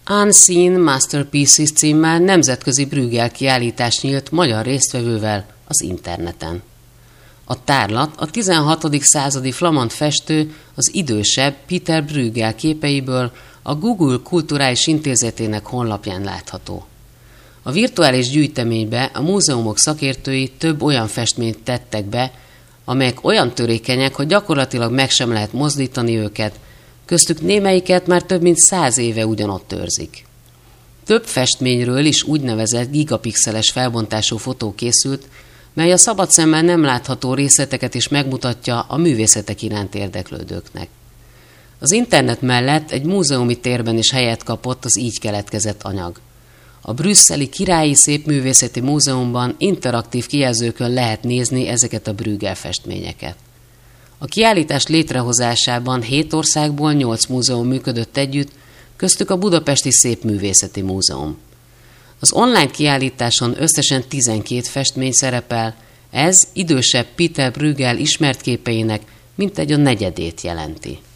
Unseen Masterpieces címmel nemzetközi Bruegel kiállítás nyílt magyar résztvevővel az interneten. A tárlat a 16. századi flamand festő, az idősebb Peter Bruegel képeiből a Google Kulturális Intézetének honlapján látható. A virtuális gyűjteménybe a múzeumok szakértői több olyan festményt tettek be, amelyek olyan törékenyek, hogy gyakorlatilag meg sem lehet mozdítani őket, köztük némelyiket már több mint 100 éve ugyanott őrzik. Több festményről is úgynevezett gigapixeles felbontású fotó készült, mely a szabad szemmel nem látható részleteket is megmutatja a művészetek iránt érdeklődőknek. Az internet mellett egy múzeumi térben is helyet kapott az így keletkezett anyag. A brüsszeli Királyi Szépművészeti Múzeumban interaktív kijelzőkön lehet nézni ezeket a Bruegel festményeket. A kiállítás létrehozásában 7 országból 8 múzeum működött együtt, köztük a Budapesti Szépművészeti Múzeum. Az online kiállításon összesen 12 festmény szerepel, ez idősebb Peter Bruegel ismert képeinek mintegy a negyedét jelenti.